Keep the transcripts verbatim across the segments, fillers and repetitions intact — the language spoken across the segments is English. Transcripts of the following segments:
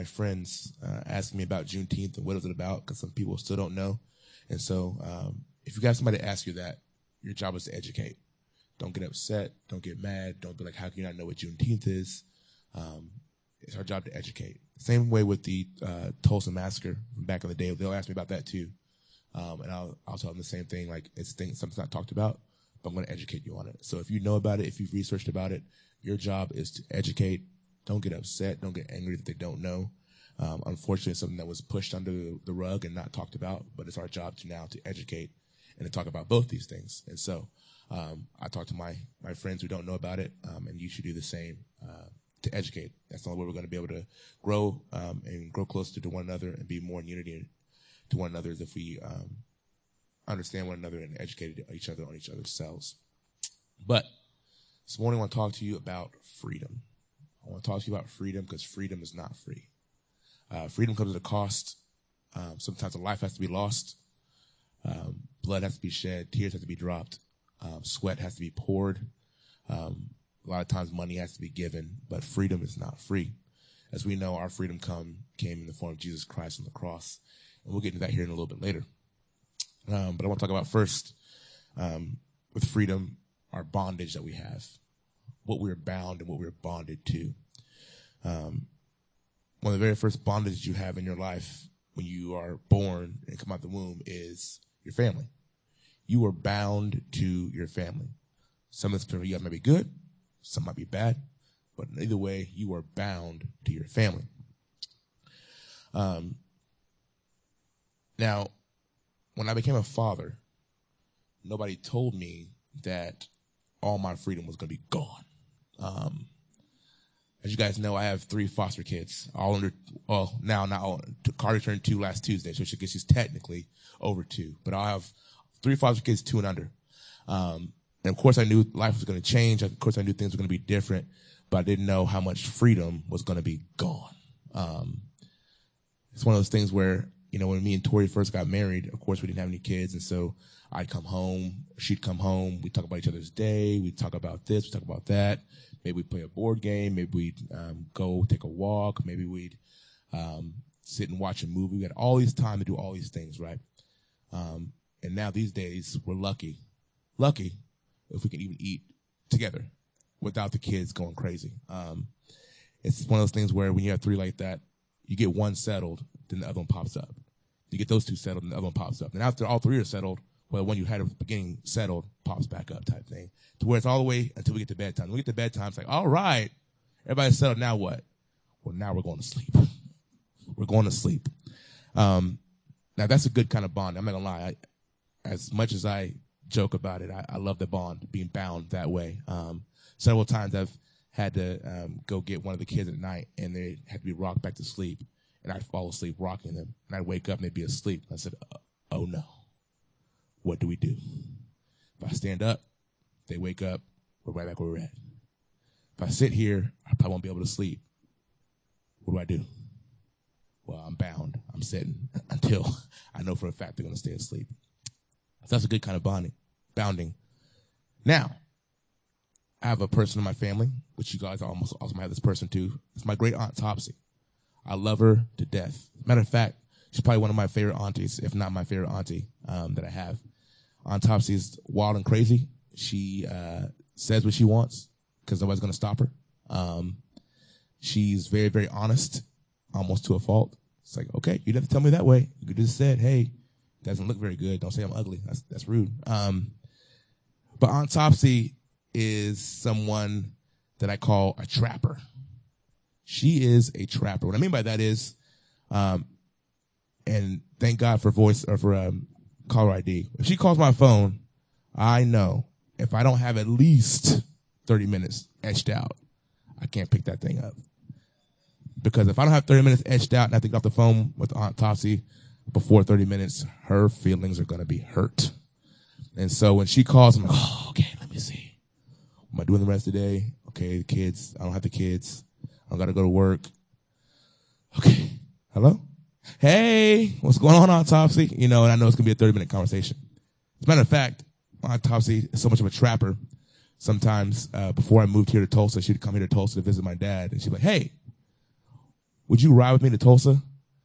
my friends uh, asking me about Juneteenth and what is it about, because some people still don't know. And so um, if you got somebody to ask you that, your job is to educate. Don't get upset. Don't get mad. Don't be like, how can you not know what Juneteenth is? Um, it's our job to educate. Same way with the uh, Tulsa Massacre from back in the day. They'll ask me about that too. Um, and I'll, I'll tell them the same thing, like it's things, something's not talked about, but I'm going to educate you on it. So if you know about it, if you've researched about it, your job is to educate. Don't get upset. Don't get angry that they don't know. Um, unfortunately, it's something that was pushed under the rug and not talked about, but it's our job to now to educate and to talk about both these things. And so um, I talk to my, my friends who don't know about it, um, and you should do the same uh, to educate. That's the only way we're going to be able to grow um, and grow closer to one another and be more in unity to one another is if we um, understand one another and educate each other on each other's selves. But this morning I want to talk to you about freedom. I want to talk to you about freedom because freedom is not free. Uh, freedom comes at a cost. Um, sometimes a life has to be lost. Um, blood has to be shed. Tears have to be dropped. Um, sweat has to be poured. Um, a lot of times money has to be given, but freedom is not free. As we know, our freedom come came in the form of Jesus Christ on the cross. And we'll get into that here in a little bit later. Um, but I want to talk about first, um, with freedom, our bondage that we have, what we're bound and what we're bonded to. Um, one of the very first bondages you have in your life when you are born and come out the womb is your family. You are bound to your family. Some of this for you guys might be good, some might be bad, but either way, you are bound to your family. Um, now, when I became a father, nobody told me that all my freedom was going to be gone. Um, as you guys know, I have three foster kids, all under, well, now not all. Carter turned two last Tuesday, so she guess she's technically over two. But I have three foster kids, two and under. Um, and of course, I knew life was going to change. Of course, I knew things were going to be different, but I didn't know how much freedom was going to be gone. Um, it's one of those things where, you know, when me and Tori first got married, of course, we didn't have any kids, and so I'd come home, she'd come home, we'd talk about each other's day, we'd talk about this, we'd talk about that. Maybe we'd play a board game, maybe we'd um, go take a walk, maybe we'd um, sit and watch a movie. We had all this time to do all these things, right? Um, and now these days, we're lucky, lucky if we can even eat together without the kids going crazy. Um, it's one of those things where when you have three like that, you get one settled, then the other one pops up. You get those two settled, and the other one pops up. And after all three are settled, well, the one you had at the beginning settled pops back up type thing. To where it's all the way until we get to bedtime. When we get to bedtime, it's like, all right, everybody's settled, now what? Well, now we're going to sleep. We're going to sleep. Um, now, that's a good kind of bond. I'm not going to lie. I, as much as I joke about it, I, I love the bond, being bound that way. Um, several times I've had to um, go get one of the kids at night, and they had to be rocked back to sleep. And I'd fall asleep rocking them. And I'd wake up, and they'd be asleep. I said, oh, no. What do we do? If I stand up, they wake up, we're right back where we're at. If I sit here, I probably won't be able to sleep. What do I do? Well, I'm bound. I'm sitting until I know for a fact they're going to stay asleep. So that's a good kind of bonding, bounding. Now, I have a person in my family, which you guys almost also might have this person too. It's my great aunt Topsy. I love her to death. Matter of fact, she's probably one of my favorite aunties, if not my favorite auntie um, that I have. Aunt Topsy is wild and crazy. She uh, says what she wants because nobody's going to stop her. Um, she's very, very honest, almost to a fault. It's like, okay, you didn't have to tell me that way. You could just said, hey, doesn't look very good. Don't say I'm ugly. That's that's rude. Um, but Aunt Topsy is someone that I call a trapper. She is a trapper. What I mean by that is, um, and thank God for voice or for um, caller I D. If she calls my phone, I know if I don't have at least thirty minutes etched out, I can't pick that thing up. Because if I don't have thirty minutes etched out and I have to get off the phone with Aunt Topsy before thirty minutes, her feelings are going to be hurt. And so when she calls, I'm like, oh, okay, let me see. What am I doing the rest of the day? Okay, the kids. I don't have the kids. I got to go to work. Okay. Hello? Hey, what's going on, Aunt Topsy? You know, and I know it's going to be a thirty-minute conversation. As a matter of fact, Aunt Topsy is so much of a trapper. Sometimes uh, before I moved here to Tulsa, she'd come here to Tulsa to visit my dad, and she'd be like, hey, would you ride with me to Tulsa?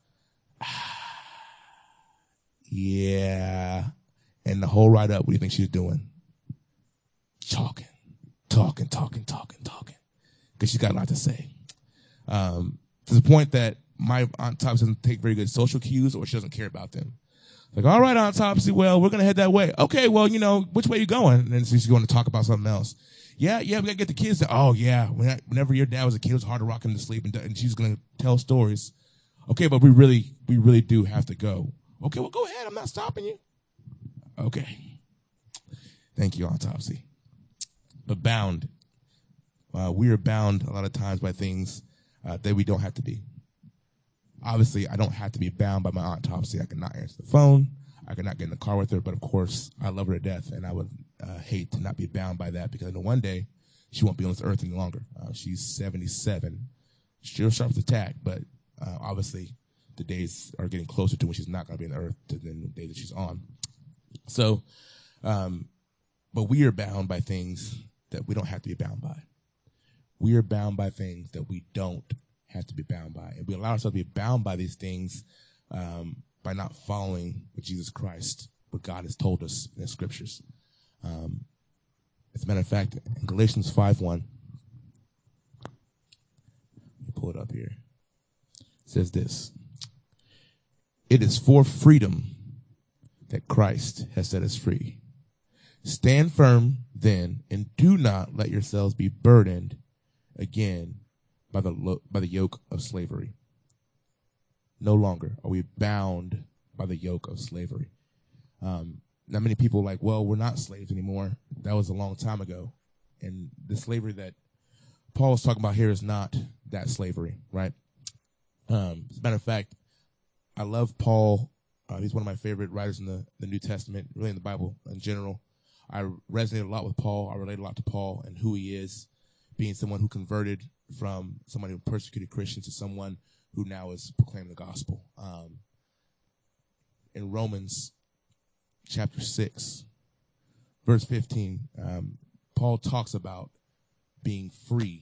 Yeah. And the whole ride up, what do you think she was doing? Talking, talking, talking, talking, talking. Because she's got a lot to say. Um, to the point that my Aunt Topsy doesn't take very good social cues, or she doesn't care about them. Like, all right, Aunt Topsy, well, we're going to head that way. Okay, well, you know, which way are you going? And then she's going to talk about something else. Yeah, yeah, we got to get the kids to, oh, yeah, whenever your dad was a kid, it was hard to rock him to sleep, and, and she's going to tell stories. Okay, but we really, we really do have to go. Okay, well, go ahead. I'm not stopping you. Okay. Thank you, Aunt Topsy. But bound. Uh, we are bound a lot of times by things uh, that we don't have to be. Obviously, I don't have to be bound by my Aunt Topsy. I cannot answer the phone. I cannot get in the car with her. But, of course, I love her to death, and I would uh, hate to not be bound by that, because I know one day she won't be on this earth any longer. Uh, she's seventy-seven. Still sharp as a tack, but uh, obviously the days are getting closer to when she's not going to be on the earth than the day that she's on. So, um, but we are bound by things that we don't have to be bound by. We are bound by things that we don't have to be bound by. And we allow ourselves to be bound by these things um, by not following what Jesus Christ, what God has told us in the scriptures. Um, as a matter of fact, in Galatians five one, let me pull it up here. It says this: it is for freedom that Christ has set us free. Stand firm then, and do not let yourselves be burdened again by the lo- by the yoke of slavery. No longer are we bound by the yoke of slavery. Um, not many people are like, well, we're not slaves anymore. That was a long time ago. And the slavery that Paul is talking about here is not that slavery, right? Um, as a matter of fact, I love Paul. Uh, he's one of my favorite writers in the, the New Testament, really in the Bible in general. I resonate a lot with Paul. I relate a lot to Paul and who he is, being someone who converted from someone who persecuted Christians to someone who now is proclaiming the gospel. Um, in Romans chapter six, verse fifteen, um, Paul talks about being free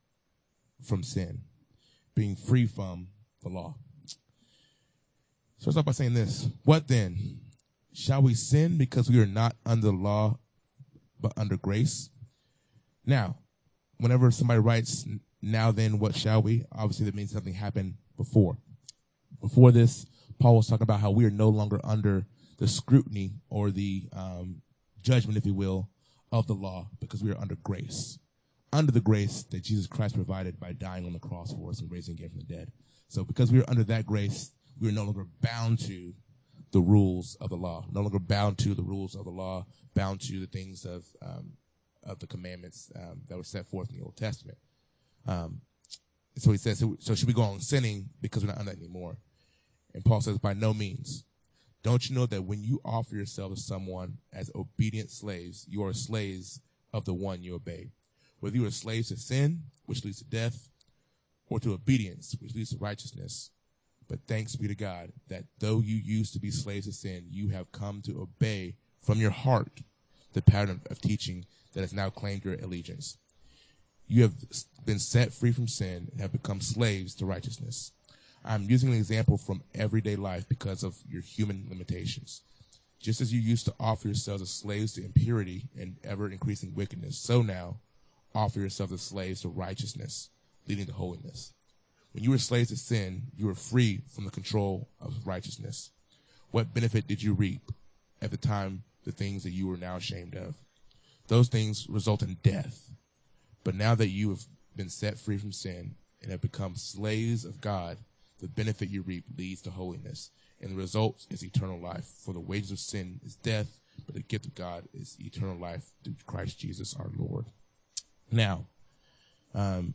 from sin, being free from the law. Starts off by saying this: what then? Shall we sin because we are not under the law, but under grace? Now, whenever somebody writes, now then, what shall we? Obviously, that means something happened before. Before this, Paul was talking about how we are no longer under the scrutiny or the um, judgment, if you will, of the law, because we are under grace. Under the grace that Jesus Christ provided by dying on the cross for us and raising again from the dead. So because we are under that grace, we are no longer bound to the rules of the law, no longer bound to the rules of the law, bound to the things of um, of the commandments um, that were set forth in the Old Testament. Um, so he says, so, so should we go on sinning because we're not under that anymore? And Paul says, by no means. Don't you know that when you offer yourself to someone as obedient slaves, you are slaves of the one you obey? Whether you are slaves to sin, which leads to death, or to obedience, which leads to righteousness. But thanks be to God that though you used to be slaves of sin, you have come to obey from your heart the pattern of teaching that has now claimed your allegiance. You have been set free from sin and have become slaves to righteousness. I'm using an example from everyday life because of your human limitations. Just as you used to offer yourselves as slaves to impurity and ever-increasing wickedness, so now offer yourselves as slaves to righteousness, leading to holiness. When you were slaves to sin, you were free from the control of righteousness. What benefit did you reap at the time, the things that you were now ashamed of? Those things result in death. But now that you have been set free from sin and have become slaves of God, the benefit you reap leads to holiness, and the result is eternal life. For the wages of sin is death, but the gift of God is eternal life through Christ Jesus our Lord. Now, um,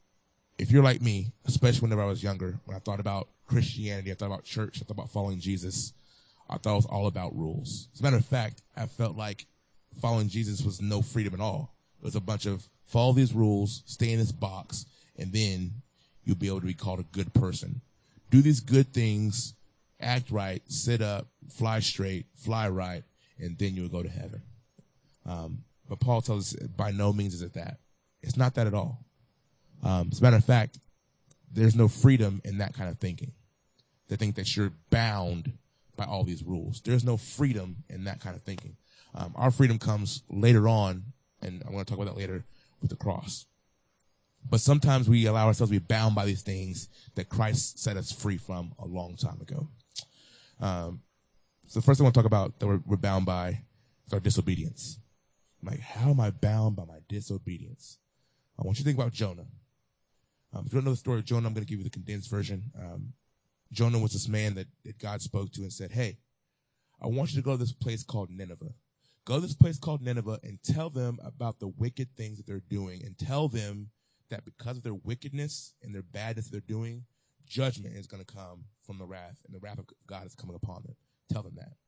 if you're like me, especially whenever I was younger, when I thought about Christianity, I thought about church, I thought about following Jesus, I thought it was all about rules. As a matter of fact, I felt like following Jesus was no freedom at all. It was a bunch of follow these rules, stay in this box, and then you'll be able to be called a good person. Do these good things, act right, sit up, fly straight, fly right, and then you'll go to heaven. Um, but Paul tells us by no means is it that. It's not that at all. Um, as a matter of fact, there's no freedom in that kind of thinking. To think that you're bound by all these rules. There's no freedom in that kind of thinking. Um, our freedom comes later on, and I'm going to talk about that later with the cross. But sometimes we allow ourselves to be bound by these things that Christ set us free from a long time ago. Um, so the first thing I want to talk about that we're, we're bound by is our disobedience. Like, how am I bound by my disobedience? I want you to think about Jonah. Um, if you don't know the story of Jonah, I'm going to give you the condensed version. Um, Jonah was this man that, that God spoke to and said, hey, I want you to go to this place called Nineveh. Go to this place called Nineveh and tell them about the wicked things that they're doing, and tell them that because of their wickedness and their badness they're doing, judgment is going to come from the wrath, and the wrath of God is coming upon them. Tell them that.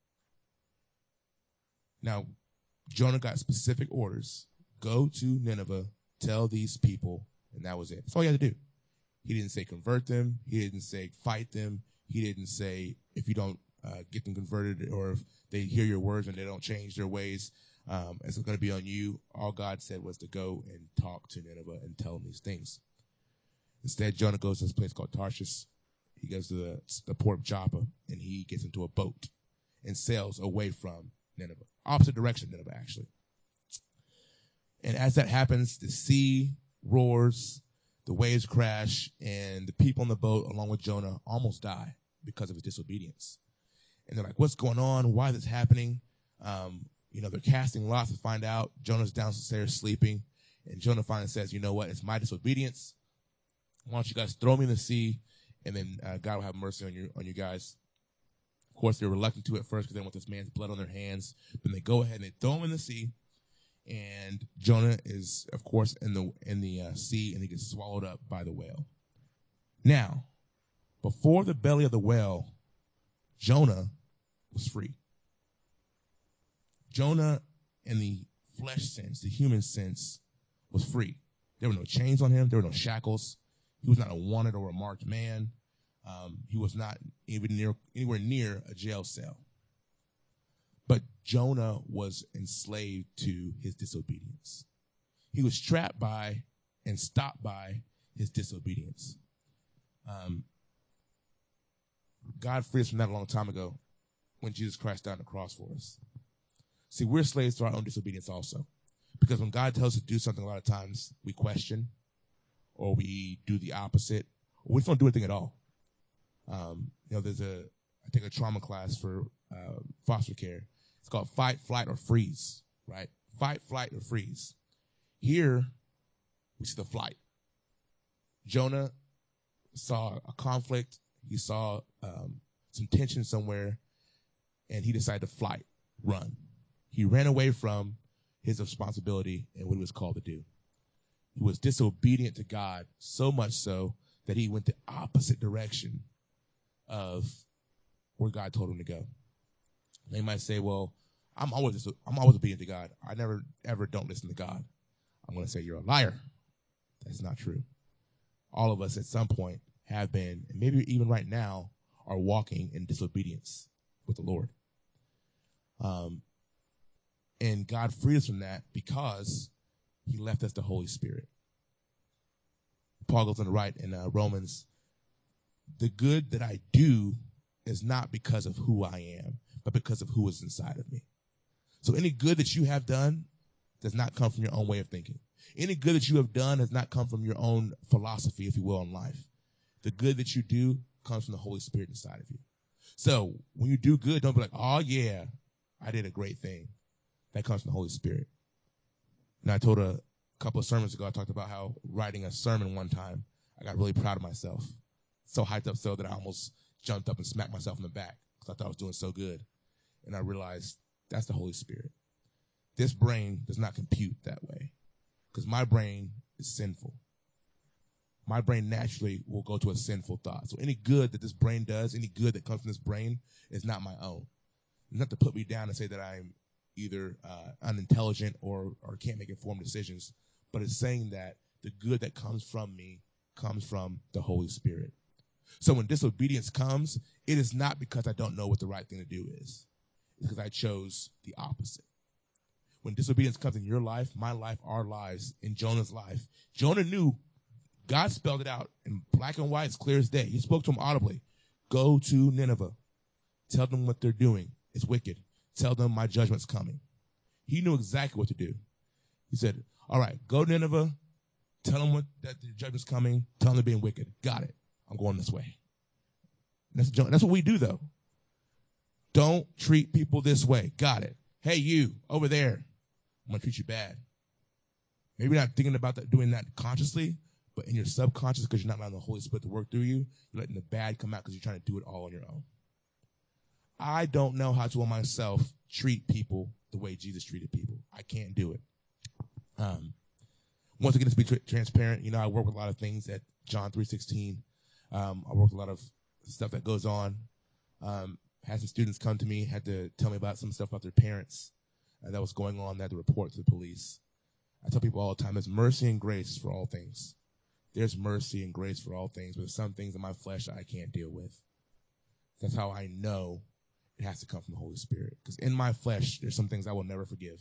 Now, Jonah got specific orders. Go to Nineveh, tell these people, and that was it. That's all he had to do. He didn't say convert them. He didn't say fight them. He didn't say if you don't uh, get them converted, or if they hear your words and they don't change their ways, um, it's going to be on you. All God said was to go and talk to Nineveh and tell them these things. Instead, Jonah goes to this place called Tarshish. He goes to the, the port of Joppa, and he gets into a boat and sails away from Nineveh. Opposite direction of Nineveh, actually. And as that happens, the sea roars, the waves crash, and the people on the boat, along with Jonah, almost die because of his disobedience. And they're like, what's going on? Why is this happening? Um, you know, they're casting lots to find out. Jonah's downstairs sleeping, and Jonah finally says, you know what? It's my disobedience. Why don't you guys throw me in the sea, and then uh, God will have mercy on you, on you guys. Of course, they're reluctant to at first because they want this man's blood on their hands. But they go ahead and they throw him in the sea. And Jonah is, of course, in the in the uh, sea, and he gets swallowed up by the whale. Now, before the belly of the whale, Jonah was free. Jonah, in the flesh sense, the human sense, was free. There were no chains on him. There were no shackles. He was not a wanted or a marked man. Um, he was not even near anywhere near a jail cell. But Jonah was enslaved to his disobedience. He was trapped by and stopped by his disobedience. Um, God freed us from that a long time ago when Jesus Christ died on the cross for us. See, we're slaves to our own disobedience also. Because when God tells us to do something, a lot of times we question, or we do the opposite, or we just don't do anything at all. Um, you know, there's a, I take a trauma class for uh, foster care. It's called fight, flight, or freeze, right? Fight, flight, or freeze. Here, we see the flight. Jonah saw a conflict. He saw um, some tension somewhere, and he decided to flight, run. He ran away from his responsibility and what he was called to do. He was disobedient to God, so much so that he went the opposite direction of where God told him to go. They might say, well, I'm always I'm always obedient to God. I never, ever don't listen to God. I'm going to say you're a liar. That's not true. All of us at some point have been, and maybe even right now, are walking in disobedience with the Lord. Um, and God freed us from that because he left us the Holy Spirit. Paul goes on to write in uh, Romans, the good that I do is not because of who I am, but because of who is inside of me. So any good that you have done does not come from your own way of thinking. Any good that you have done has not come from your own philosophy, if you will, in life. The good that you do comes from the Holy Spirit inside of you. So when you do good, don't be like, oh, yeah, I did a great thing. That comes from the Holy Spirit. And I told a couple of sermons ago, I talked about how writing a sermon one time, I got really proud of myself. So hyped up so that I almost jumped up and smacked myself in the back because I thought I was doing so good. And I realized that's the Holy Spirit. This brain does not compute that way because my brain is sinful. My brain naturally will go to a sinful thought. So any good that this brain does, any good that comes from this brain is not my own. It's not to put me down and say that I'm either uh, unintelligent or, or can't make informed decisions, but it's saying that the good that comes from me comes from the Holy Spirit. So when disobedience comes, it is not because I don't know what the right thing to do is. It's because I chose the opposite. When disobedience comes in your life, my life, our lives, in Jonah's life, Jonah knew God spelled it out in black and white, it's clear as day. He spoke to him audibly. Go to Nineveh. Tell them what they're doing. It's wicked. Tell them my judgment's coming. He knew exactly what to do. He said, all right, go to Nineveh. Tell them what, that the judgment's coming. Tell them they're being wicked. Got it. I'm going this way. That's, that's what we do, though. Don't treat people this way. Got it. Hey, you, over there, I'm going to treat you bad. Maybe you're not thinking about that, doing that consciously, but in your subconscious, because you're not allowing the Holy Spirit to work through you, you're letting the bad come out because you're trying to do it all on your own. I don't know how to, on myself, treat people the way Jesus treated people. I can't do it. Um, once again, to be tra- transparent, you know, I work with a lot of things at John three sixteen. Um, I work with a lot of stuff that goes on. Um, had some students come to me, had to tell me about some stuff about their parents uh, that was going on. They had to report to the police. I tell people all the time, there's mercy and grace for all things. There's mercy and grace for all things, but there's some things in my flesh that I can't deal with. That's how I know it has to come from the Holy Spirit. Because in my flesh, there's some things I will never forgive.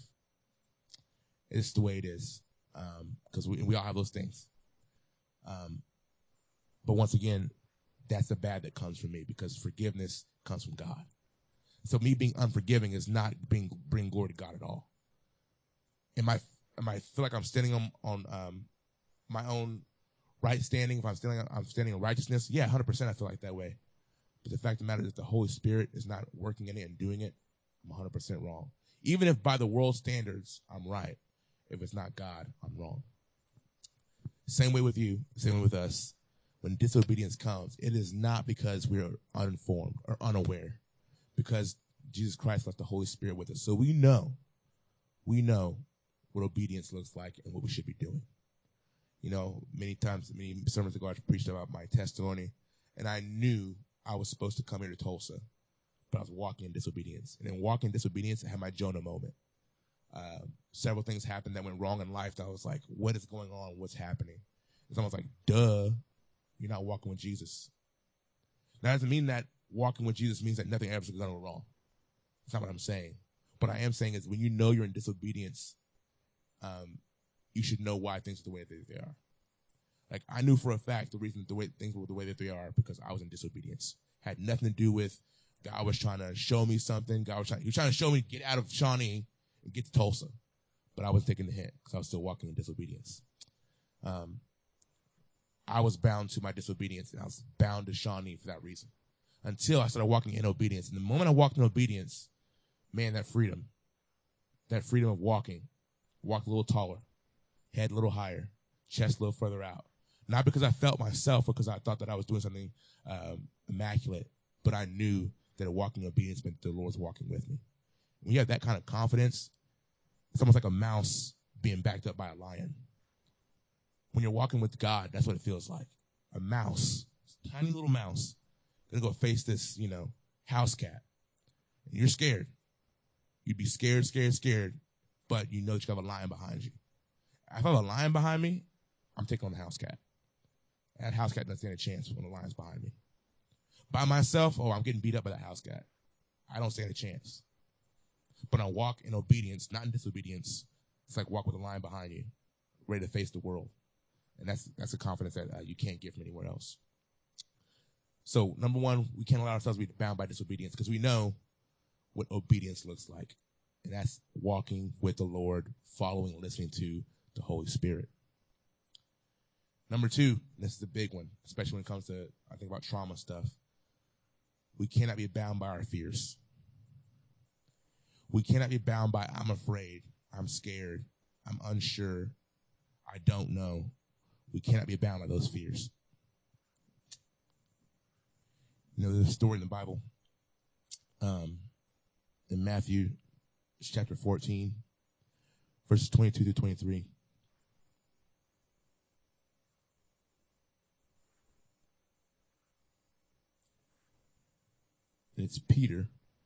It's the way it is. Because um, we, we all have those things. Um, but once again, that's the bad that comes from me, because forgiveness comes from God. So me being unforgiving is not being bringing glory to God at all. Am I, am I feel like I'm standing on, on um, my own right standing? If I'm standing, I'm standing in righteousness, yeah, one hundred percent I feel like that way. But the fact of the matter is, if the Holy Spirit is not working in it and doing it, I'm one hundred percent wrong. Even if by the world standards, I'm right. If it's not God, I'm wrong. Same way with you, same way with us. When disobedience comes, it is not because we are uninformed or unaware, because Jesus Christ left the Holy Spirit with us. So we know, we know what obedience looks like and what we should be doing. You know, many times, many sermons ago, I preached about my testimony, and I knew I was supposed to come here to Tulsa, but I was walking in disobedience. And in walking in disobedience, I had my Jonah moment. Uh, several things happened that went wrong in life that I was like, what is going on? What's happening? It's almost like, duh, you're not walking with Jesus. That doesn't mean that walking with Jesus means that nothing ever is going to go wrong. That's not what I'm saying. What I am saying is, when you know you're in disobedience, um, you should know why things are the way that they are. Like, I knew for a fact the reason the way things were the way that they are because I was in disobedience. Had nothing to do with God was trying to show me something. God was trying, he was trying to show me to get out of Shawnee and get to Tulsa. But I was taking the hint because I was still walking in disobedience. Um, I was bound to my disobedience, and I was bound to Shawnee for that reason. Until I started walking in obedience. And the moment I walked in obedience, man, that freedom, that freedom of walking, walked a little taller, head a little higher, chest a little further out. Not because I felt myself or because I thought that I was doing something um, immaculate, but I knew that walking in obedience meant the Lord's walking with me. When you have that kind of confidence, it's almost like a mouse being backed up by a lion. When you're walking with God, that's what it feels like. A mouse, tiny little mouse, gonna go face this, you know, house cat. And you're scared. You'd be scared, scared, scared, but you know that you have a lion behind you. If I have a lion behind me, I'm taking on the house cat. That house cat doesn't stand a chance when the lion's behind me. By myself, oh, I'm getting beat up by that house cat. I don't stand a chance. But I walk in obedience, not in disobedience. It's like walk with a lion behind you, ready to face the world. And that's that's a confidence that uh, you can't get from anywhere else. So, number one, we can't allow ourselves to be bound by disobedience because we know what obedience looks like. And that's walking with the Lord, following and listening to the Holy Spirit. Number two, this is the big one, especially when it comes to, I think about trauma stuff. We cannot be bound by our fears. We cannot be bound by, I'm afraid, I'm scared, I'm unsure, I don't know. We cannot be bound by those fears. You know, there's a story in the Bible, um, in Matthew chapter fourteen, verses twenty-two to twenty-three. And it's Peter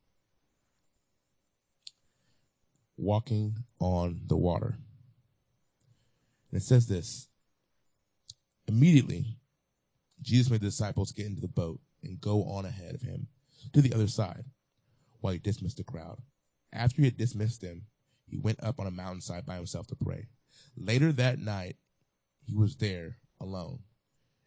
walking on the water. And it says this: immediately, Jesus made the disciples get into the boat and go on ahead of him to the other side while he dismissed the crowd. After he had dismissed them, he went up on a mountainside by himself to pray. Later that night, he was there alone.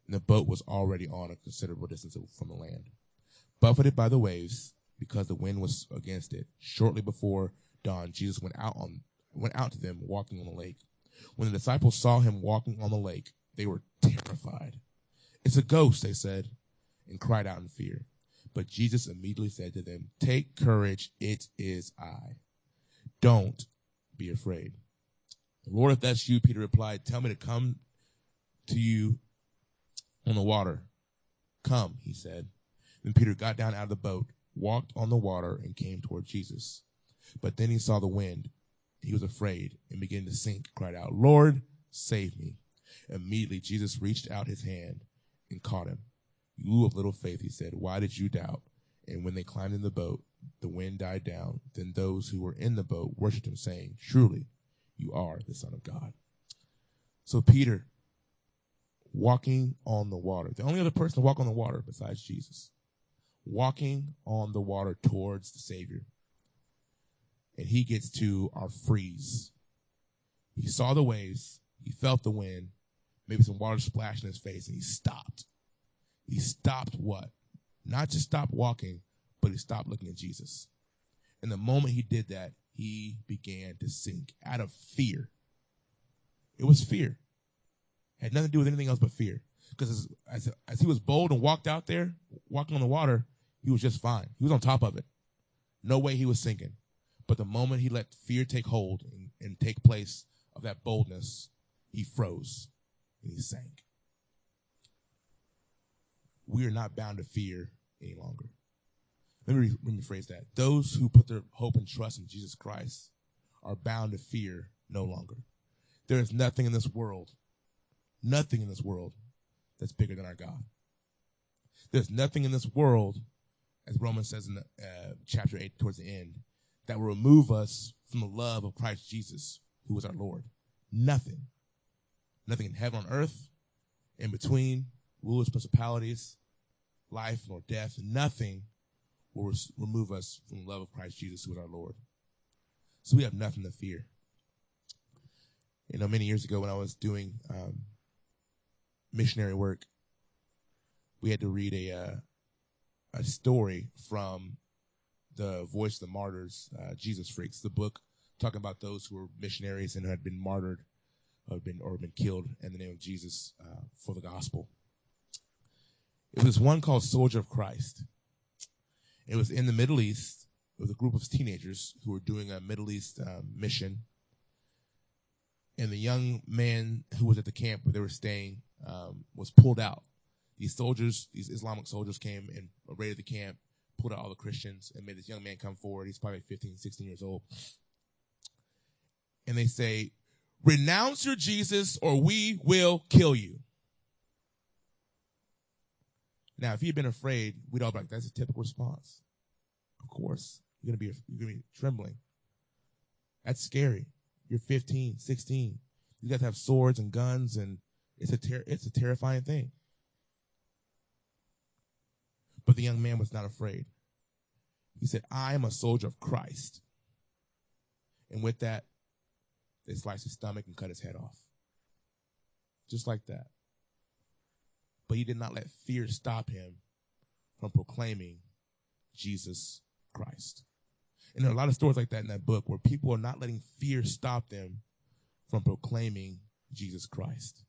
and the boat was already on a considerable distance from the land. Buffeted by the waves, because the wind was against it, shortly before dawn, Jesus went out on went out to them walking on the lake. When the disciples saw him walking on the lake, they were terrified. "It's a ghost," they said, and cried out in fear. But Jesus immediately said to them, "Take courage, it is I. Don't be afraid." "Lord, if that's you," Peter replied, "tell me to come to you on the water." "Come," he said. Then Peter got down out of the boat, walked on the water, and came toward Jesus. But then he saw the wind. He was afraid and began to sink, cried out, "Lord, save me." Immediately Jesus reached out his hand and caught him. "You of little faith," he said, "why did you doubt?" And when they climbed in the boat, the wind died down. Then those who were in the boat worshipped him, saying, "Truly, you are the Son of God." So Peter, walking on the water, the only other person to walk on the water besides Jesus, walking on the water towards the Savior. And he gets to our freeze. He saw the waves. He felt the wind, maybe some water splash in his face, and he stopped. He stopped what? Not just stopped walking, but he stopped looking at Jesus. And the moment he did that, he began to sink out of fear. It was fear. It had nothing to do with anything else but fear. Because as, as, as he was bold and walked out there, walking on the water, he was just fine. He was on top of it. No way he was sinking. But the moment he let fear take hold and, and take place of that boldness, he froze and he sank. We are not bound to fear any longer. Let me, let me rephrase that. Those who put their hope and trust in Jesus Christ are bound to fear no longer. There is nothing in this world, nothing in this world that's bigger than our God. There's nothing in this world, as Romans says in the, uh, chapter eight towards the end, that will remove us from the love of Christ Jesus, who is our Lord. Nothing. Nothing in heaven on earth, in between, rulers, principalities, life, nor death. Nothing will res- remove us from the love of Christ Jesus, who is our Lord. So we have nothing to fear. You know, many years ago when I was doing um, missionary work, we had to read a uh, a story from the Voice of the Martyrs, uh, Jesus Freaks, the book talking about those who were missionaries and had been martyred or been or been killed in the name of Jesus uh, for the gospel. It was one called Soldier of Christ. It was in the Middle East. It was a group of teenagers who were doing a Middle East uh, mission. And the young man who was at the camp where they were staying um, was pulled out. These soldiers, these Islamic soldiers came and raided the camp, pulled out all the Christians, and made this young man come forward. He's probably fifteen, sixteen years old. And they say, "Renounce your Jesus or we will kill you." Now, if he had been afraid, we'd all be like, that's a typical response. Of course. You're going to be, you're going to be trembling. That's scary. You're fifteen, sixteen. You guys have swords and guns, and it's a ter- it's a terrifying thing. But the young man was not afraid. He said, "I am a soldier of Christ." And with that, they sliced his stomach and cut his head off. Just like that. But he did not let fear stop him from proclaiming Jesus Christ. And there are a lot of stories like that in that book where people are not letting fear stop them from proclaiming Jesus Christ.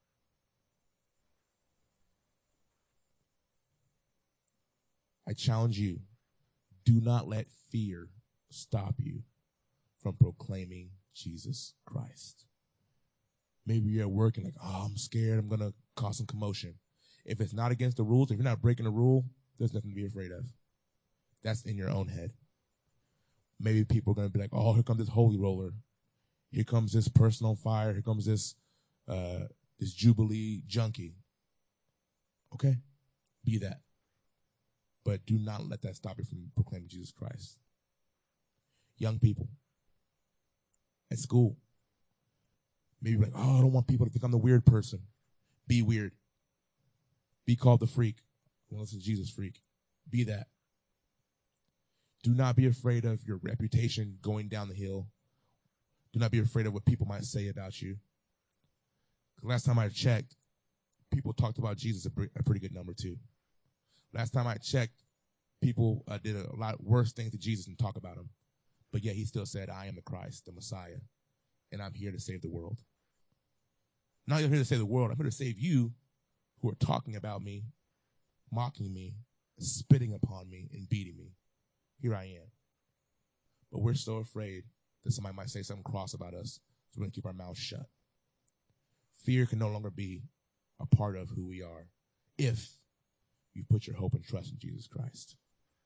I challenge you, do not let fear stop you from proclaiming Jesus Christ. Maybe you're at work and like, oh, I'm scared, I'm going to cause some commotion. If it's not against the rules, if you're not breaking the rule, there's nothing to be afraid of. That's in your own head. Maybe people are going to be like, oh, here comes this holy roller. Here comes this person on fire. Here comes this uh, this Jubilee junkie. Okay? Be that. But do not let that stop you from proclaiming Jesus Christ. Young people at school, maybe like, oh, I don't want people to think I'm the weird person. Be weird. Be called the freak. Well, this is Jesus freak. Be that. Do not be afraid of your reputation going down the hill. Do not be afraid of what people might say about you. Last time I checked, people talked about Jesus a, a pretty good number too. Last time I checked, people uh, did a lot worse things to Jesus than talk about him. But yet he still said, I am the Christ, the Messiah, and I'm here to save the world. Not here to save the world, I'm here to save you who are talking about me, mocking me, spitting upon me, and beating me. Here I am. But we're so afraid that somebody might say something cross about us, so we're going to keep our mouths shut. Fear can no longer be a part of who we are if you put your hope and trust in Jesus Christ.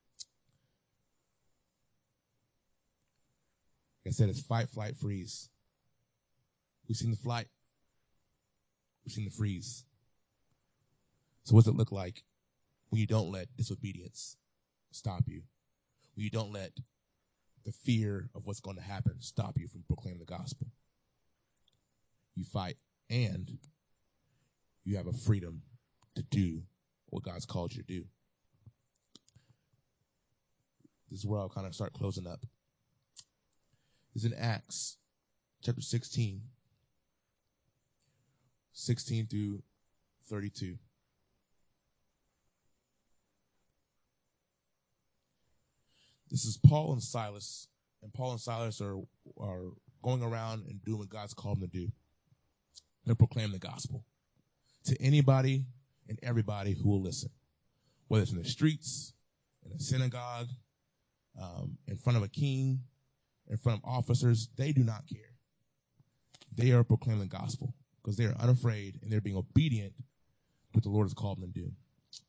Like I said, it's fight, flight, freeze. We've seen the flight. We've seen the freeze. So what does it look like when you don't let disobedience stop you? When you don't let the fear of what's going to happen stop you from proclaiming the gospel? You fight, and you have a freedom to do what God's called you to do. This is where I'll kind of start closing up. It's in Acts chapter sixteen, sixteen through thirty-two. This is Paul and Silas, and Paul and Silas are, are going around and doing what God's called them to do. They're proclaiming the gospel to anybody and everybody who will listen, whether it's in the streets, in a synagogue, um, in front of a king, in front of officers. They do not care. They are proclaiming the gospel because they are unafraid and they're being obedient to what the Lord has called them to do.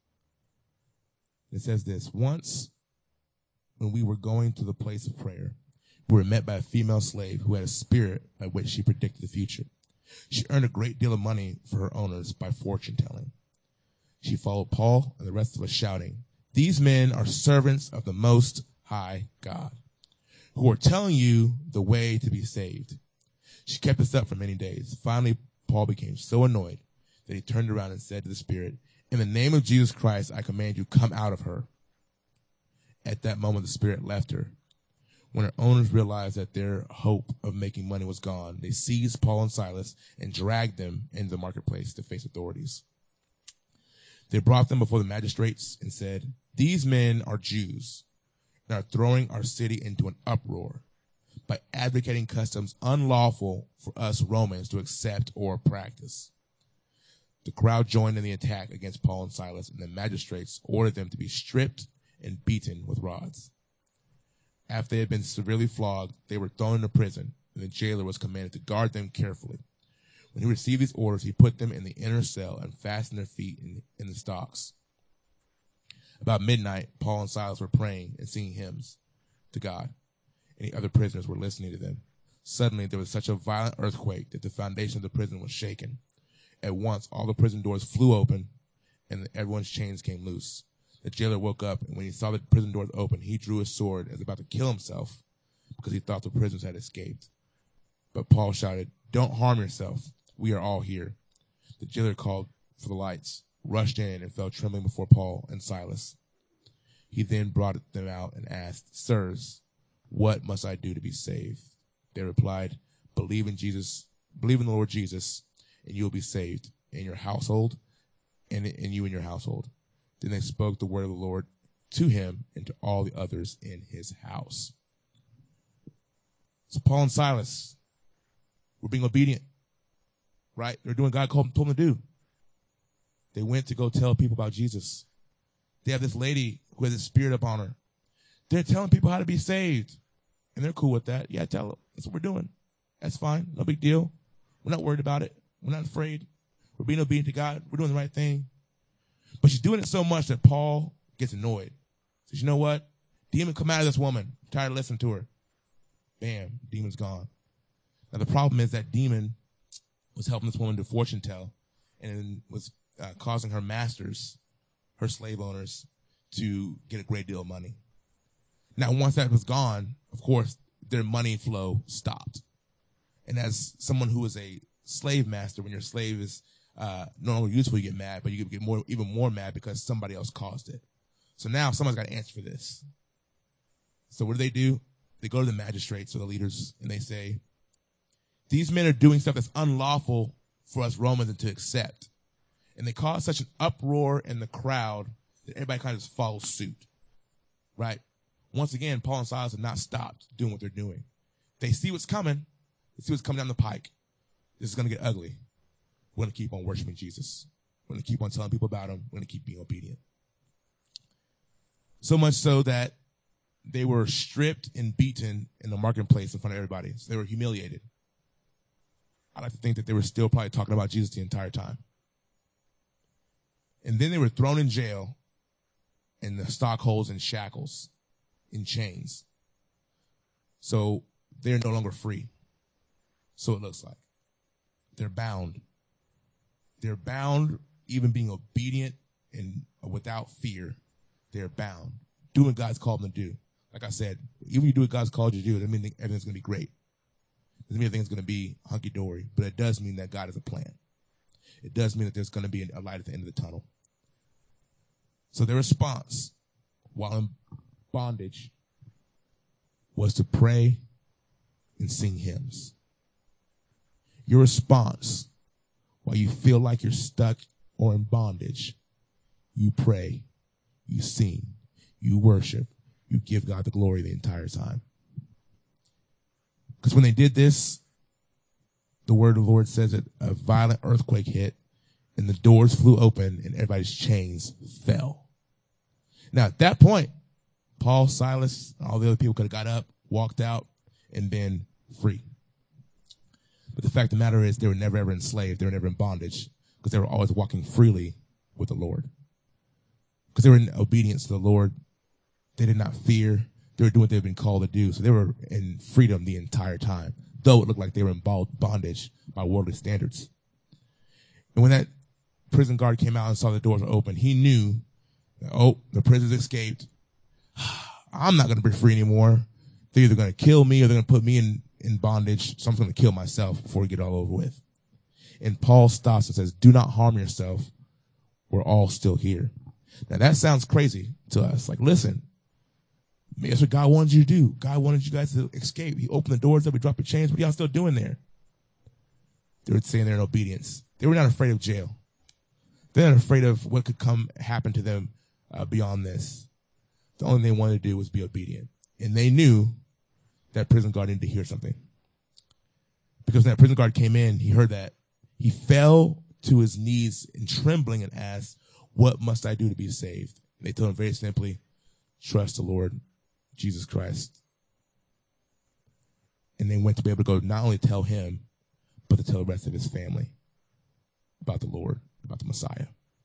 It says this: once, when we were going to the place of prayer, we were met by a female slave who had a spirit by which she predicted the future. She earned a great deal of money for her owners by fortune telling. She followed Paul and the rest of us shouting, "These men are servants of the Most High God, who are telling you the way to be saved." She kept this up for many days. Finally, Paul became so annoyed that he turned around and said to the spirit, "In the name of Jesus Christ, I command you, come out of her." At that moment, the spirit left her. When her owners realized that their hope of making money was gone, they seized Paul and Silas and dragged them into the marketplace to face authorities. They brought them before the magistrates and said, "These men are Jews and are throwing our city into an uproar by advocating customs unlawful for us Romans to accept or practice." The crowd joined in the attack against Paul and Silas, and the magistrates ordered them to be stripped and beaten with rods. After they had been severely flogged, they were thrown into prison, and the jailer was commanded to guard them carefully. When he received these orders, he put them in the inner cell and fastened their feet in, in the stocks. About midnight, Paul and Silas were praying and singing hymns to God, and the other prisoners were listening to them. Suddenly, there was such a violent earthquake that the foundation of the prison was shaken. At once, all the prison doors flew open, and everyone's chains came loose. The jailer woke up, and when he saw the prison doors open, he drew his sword and was about to kill himself because he thought the prisoners had escaped. But Paul shouted, "Don't harm yourself. We are all here." The jailer called for the lights, rushed in, and fell trembling before Paul and Silas. He then brought them out and asked, "Sirs, what must I do to be saved?" They replied, "Believe in Jesus, believe in the Lord Jesus, and you will be saved, in your household, and in you and your household." Then they spoke the word of the Lord to him and to all the others in his house. So Paul and Silas were being obedient, right? They're doing what God called, told them to do. They went to go tell people about Jesus. They have this lady who has a spirit upon her. They're telling people how to be saved, and they're cool with that. Yeah, tell them. That's what we're doing. That's fine. No big deal. We're not worried about it. We're not afraid. We're being obedient to God. We're doing the right thing. But she's doing it so much that Paul gets annoyed. Says, "You know what? Demon, come out of this woman. I'm tired of listening to her." Bam, demon's gone. Now the problem is that demon was helping this woman to fortune tell and was uh, causing her masters, her slave owners, to get a great deal of money. Now once that was gone, of course, their money flow stopped. And as someone who is a slave master, when your slave is Uh, no longer useful, you get mad, but you get more, even more mad because somebody else caused it. So now someone's got to answer for this. So what do they do? They go to the magistrates or the leaders and they say, "These men are doing stuff that's unlawful for us Romans to accept. And they caused such an uproar in the crowd that everybody kind of just follows suit, right? Once again, Paul and Silas have not stopped doing what they're doing. They see what's coming. They see what's coming down the pike. This is going to get ugly. We're going to keep on worshiping Jesus. We're going to keep on telling people about him. We're going to keep being obedient. So much so that they were stripped and beaten in the marketplace in front of everybody. So they were humiliated. I like to think that they were still probably talking about Jesus the entire time. And then they were thrown in jail in the stockholes and shackles, in chains. So they're no longer free. So it looks like. They're bound. They're bound, even being obedient and without fear. They're bound. Doing what God's called them to do. Like I said, even if you do what God's called you to do, it doesn't mean everything's going to be great. It doesn't mean everything's going to be hunky-dory. But it does mean that God has a plan. It does mean that there's going to be a light at the end of the tunnel. So their response, while in bondage, was to pray and sing hymns. Your response, while you feel like you're stuck or in bondage, you pray, you sing, you worship, you give God the glory the entire time. Because when they did this, the word of the Lord says that a violent earthquake hit and the doors flew open and everybody's chains fell. Now, at that point, Paul, Silas, all the other people could have got up, walked out, and been free. But the fact of the matter is they were never ever enslaved. They were never in bondage because they were always walking freely with the Lord. Because they were in obedience to the Lord. They did not fear. They were doing what they've been called to do. So they were in freedom the entire time, though it looked like they were in bondage by worldly standards. And when that prison guard came out and saw the doors were open, he knew that, oh, the prisoners escaped. I'm not going to be free anymore. They're either going to kill me or they're going to put me in, in bondage. So I'm going to kill myself before we get all over with. And Paul stops and says, do not harm yourself. We're all still here. Now that sounds crazy to us. Like, listen, that's what God wanted you to do. God wanted you guys to escape. He opened the doors up. He dropped your chains. What are y'all still doing there? They were saying they're in obedience. They were not afraid of jail. They're not afraid of what could come happen to them uh, beyond this. The only thing they wanted to do was be obedient. And they knew that prison guard needed to hear something. Because when that prison guard came in, he heard that. He fell to his knees in trembling and asked, what must I do to be saved? And they told him very simply, trust the Lord Jesus Christ. And they went to be able to go not only tell him, but to tell the rest of his family about the Lord, about the Messiah.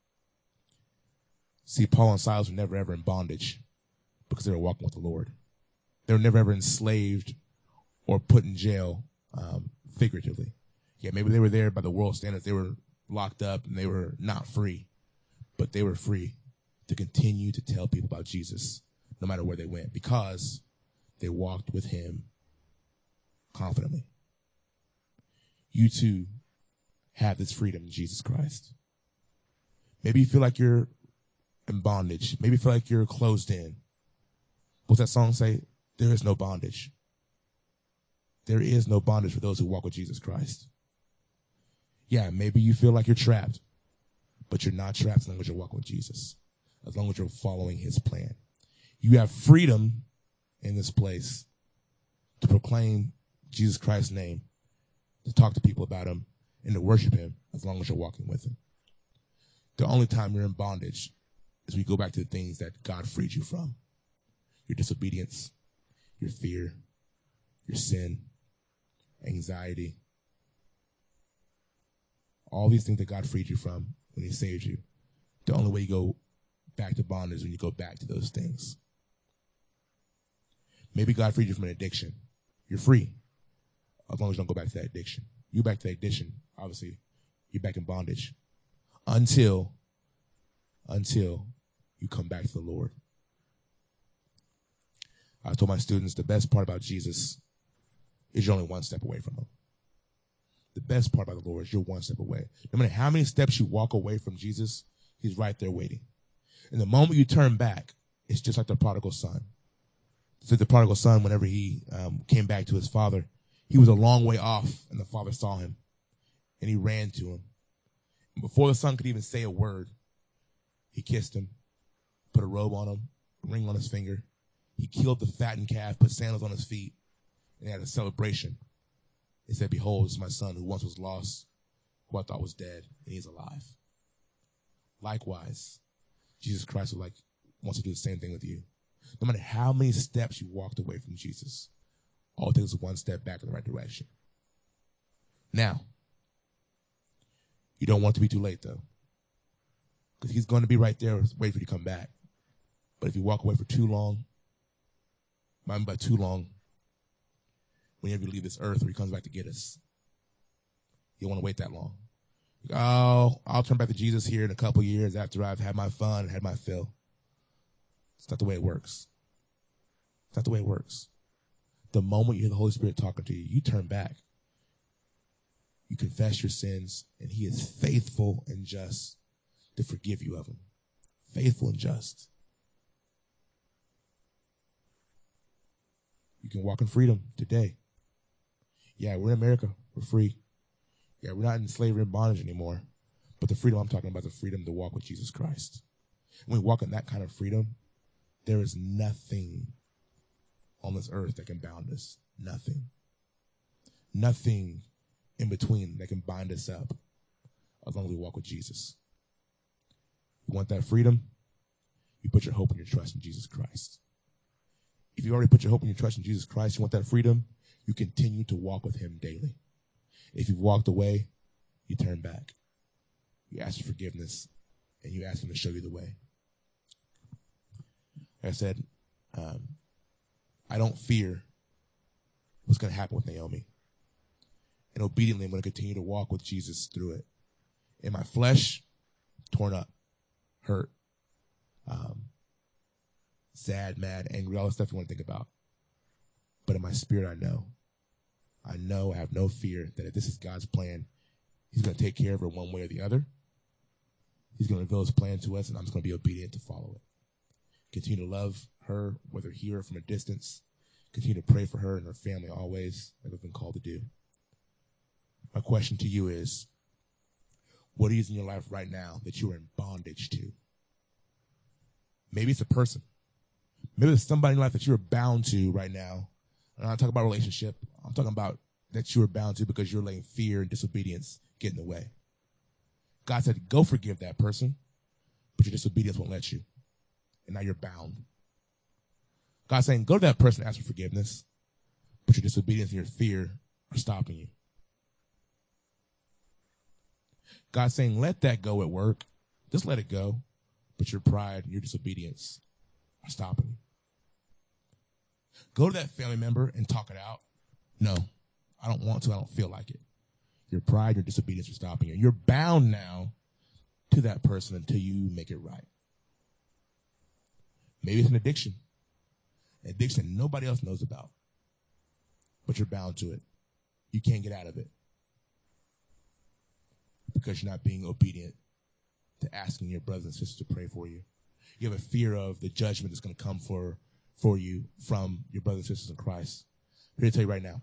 See, Paul and Silas were never ever in bondage because they were walking with the Lord. They were never ever enslaved or put in jail um, figuratively. Yeah, maybe they were there by the world standards. They were locked up and they were not free, but they were free to continue to tell people about Jesus no matter where they went because they walked with him confidently. You too have this freedom in Jesus Christ. Maybe you feel like you're in bondage. Maybe you feel like you're closed in. What's that song say? There is no bondage. There is no bondage for those who walk with Jesus Christ. Yeah, maybe you feel like you're trapped, but you're not trapped as long as you're walking with Jesus, as long as you're following his plan. You have freedom in this place to proclaim Jesus Christ's name, to talk to people about him, and to worship him as long as you're walking with him. The only time you're in bondage is when you go back to the things that God freed you from. Your disobedience, your fear, your sin, anxiety. All these things that God freed you from when he saved you. The only way you go back to bondage is when you go back to those things. Maybe God freed you from an addiction. You're free as long as you don't go back to that addiction. You go back to that addiction, obviously, you're back in bondage until, until you come back to the Lord. I told my students the best part about Jesus is you're only one step away from him. The best part about the Lord is you're one step away. No matter how many steps you walk away from Jesus, he's right there waiting. And the moment you turn back, it's just like the prodigal son. So the prodigal son, whenever he um, came back to his father, he was a long way off, and the father saw him, and he ran to him. Before the son could even say a word, he kissed him, put a robe on him, a ring on his finger. He killed the fattened calf, put sandals on his feet, and had a celebration. He said, behold, this is my son who once was lost, who I thought was dead, and he's alive. Likewise, Jesus Christ would like, wants to do the same thing with you. No matter how many steps you walked away from Jesus, all it takes is one step back in the right direction. Now, you don't want it to be too late, though, because he's going to be right there waiting for you to come back. But if you walk away for too long, I mean by too long, whenever you leave this earth or he comes back to get us, you don't want to wait that long. Oh, I'll turn back to Jesus here in a couple years after I've had my fun and had my fill. It's not the way it works. It's not the way it works. The moment you hear the Holy Spirit talking to you, you turn back. You confess your sins, and he is faithful and just to forgive you of them. Faithful and just. You can walk in freedom today. Yeah, we're in America. We're free. Yeah, we're not in slavery and bondage anymore. But the freedom I'm talking about, the freedom to walk with Jesus Christ. When we walk in that kind of freedom, there is nothing on this earth that can bound us. Nothing. Nothing in between that can bind us up as long as we walk with Jesus. You want that freedom? You put your hope and your trust in Jesus Christ. If you already put your hope and your trust in Jesus Christ, you want that freedom, you continue to walk with him daily. If you've walked away, you turn back. You ask for forgiveness, and you ask him to show you the way. Like I said, um, I don't fear what's going to happen with Naomi. And obediently, I'm going to continue to walk with Jesus through it. In my flesh, torn up, hurt, um, sad, mad, angry, all the stuff you want to think about. But in my spirit, I know. I know, I have no fear that if this is God's plan, he's going to take care of her one way or the other. He's going to reveal his plan to us, and I'm just going to be obedient to follow it. Continue to love her, whether here or from a distance. Continue to pray for her and her family always, like we've been called to do. My question to you is, what is in your life right now that you are in bondage to? Maybe it's a person. Maybe there's somebody in your life that you're bound to right now. I'm not talking about a relationship. I'm talking about that you are bound to because you're letting fear and disobedience get in the way. God said, go forgive that person, but your disobedience won't let you. And now you're bound. God's saying, go to that person and ask for forgiveness, but your disobedience and your fear are stopping you. God's saying, let that go at work. Just let it go. But your pride and your disobedience are stopping you. Go to that family member and talk it out. No, I don't want to. I don't feel like it. Your pride, your disobedience are stopping you. You're bound now to that person until you make it right. Maybe it's an addiction. An addiction nobody else knows about. But you're bound to it. You can't get out of it. Because you're not being obedient to asking your brothers and sisters to pray for you. You have a fear of the judgment that's going to come for, for you from your brothers and sisters in Christ. I'm here to tell you right now.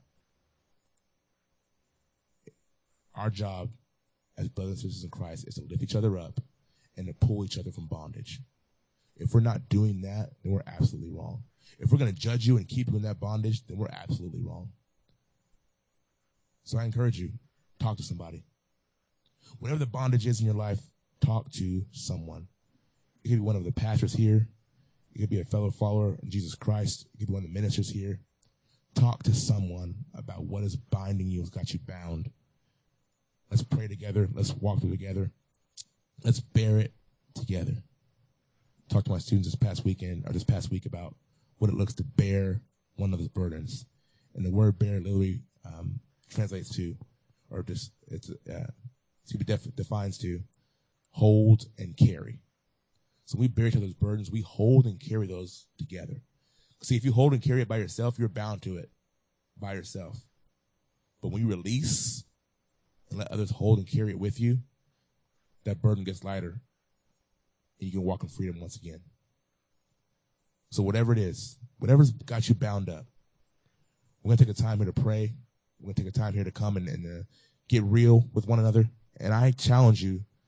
Our job as brothers and sisters in Christ is to lift each other up and to pull each other from bondage. If we're not doing that, then we're absolutely wrong. If we're going to judge you and keep you in that bondage, then we're absolutely wrong. So I encourage you, talk to somebody. Whatever the bondage is in your life, talk to someone. It could be one of the pastors here. It could be a fellow follower of Jesus Christ. It could be one of the ministers here. Talk to someone about what is binding you, what's got you bound. Let's pray together. Let's walk through together. Let's bear it together. Talked to my students this past weekend, or this past week, about what it looks to bear one another's burdens. And the word bear literally um, translates to, or just it's uh, it's def- defines to hold and carry. So we bear each other's burdens. We hold and carry those together. See, if you hold and carry it by yourself, you're bound to it by yourself. But when you release and let others hold and carry it with you, that burden gets lighter, and you can walk in freedom once again. So whatever it is, whatever's got you bound up, we're going to take a time here to pray. We're going to take a time here to come and, and uh, get real with one another. And I challenge you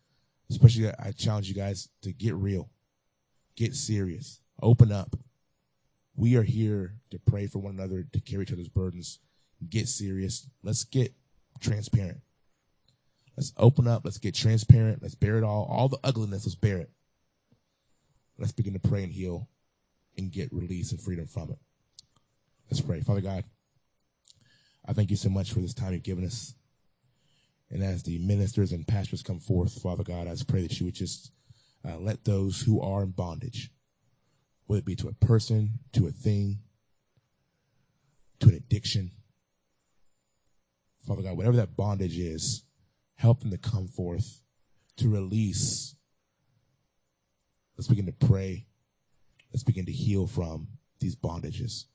Especially, I challenge you guys to get real, get serious, open up. We are here to pray for one another, to carry each other's burdens. Get serious. Let's get transparent. Let's open up. Let's get transparent. Let's bear it all. All the ugliness, let's bear it. Let's begin to pray and heal and get release and freedom from it. Let's pray. Father God, I thank you so much for this time you've given us. And as the ministers and pastors come forth, Father God, I just pray that you would just uh, let those who are in bondage, whether it be to a person, to a thing, to an addiction, Father God, whatever that bondage is, help them to come forth, to release. Let's begin to pray. Let's begin to heal from these bondages.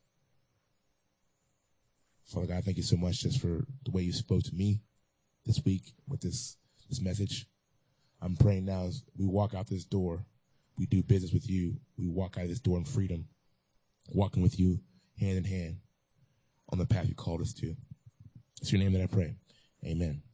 Father God, thank you so much just for the way you spoke to me this week with this, this message. I'm praying now as we walk out this door, we do business with you. We walk out of this door in freedom, walking with you hand in hand on the path you called us to. It's your name that I pray. Amen.